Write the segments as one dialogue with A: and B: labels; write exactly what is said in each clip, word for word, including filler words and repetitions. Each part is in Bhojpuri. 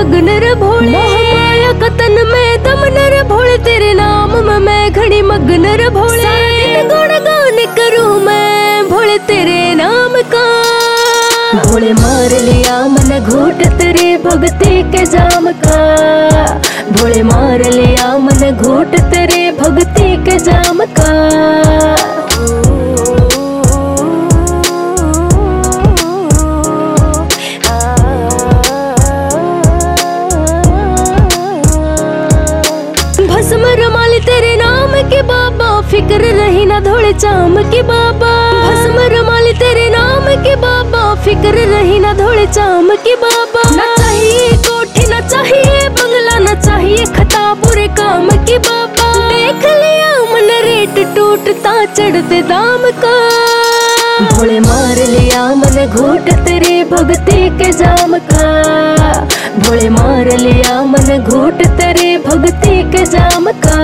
A: मगन रे भोले, माया का तन में दमन रे भोले, तेरे नाम में मैं घड़ी मगन रे भोले। सारा दिन गुणगान करूं मैं भोले तेरे नाम का। भोले मार लिया मन घूट तेरे भक्ति के जाम का। भोले मार लिया मन घूट तेरे भक्ति के जाम का। भस्म रमाली तेरे नाम के बाबा, फिक्र रही ना धोले चाम के बाबा। भस्म रमाली तेरे नाम के बाबा, फिक्र रही ना धोले चाम के बाबा। ना चाहिए कोठी ना चाहिए बंगला, ना चाहिए खता बुरे काम के बाबा। देख लिया मन रेट टूटता चढ़ते दाम का। भोले मार लिया मन घूट तेरे भक्ति के जाम का। भोले मार लिया मन घूट तेरे भक्ति के जाम का।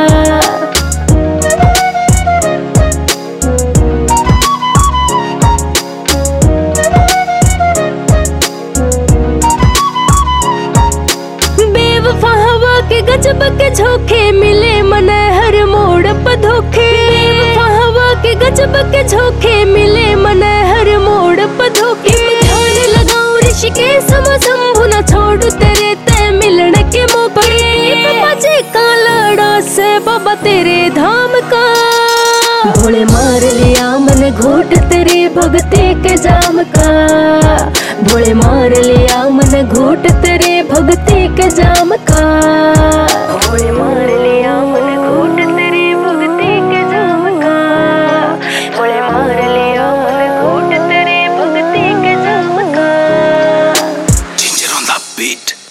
A: बेवफा हवा के गजब के झोंके मिले मन हर मोड़ पर धोखे। बेवफा हवा के गजब के झोंके मिले मन हर मोड़ पर धोखे। ध्यान लगाऊं ऋषिकेश में शंभु न छोड़ू तेरे ते मिलन के मुँह पर। बजे का लड़ा से बाबा तेरे धाम का। भोले मार लिया मन घूट तेरे भक्ति के जाम का। भोले मार लिया मन घूट तेरे भक्ति के जाम का। भोले मार लिया मन घूट तेरे भक्ति के जाम का। भोले मार लिया मन घूट तेरे भक्ति के जाम का।
B: Ginger on the beat.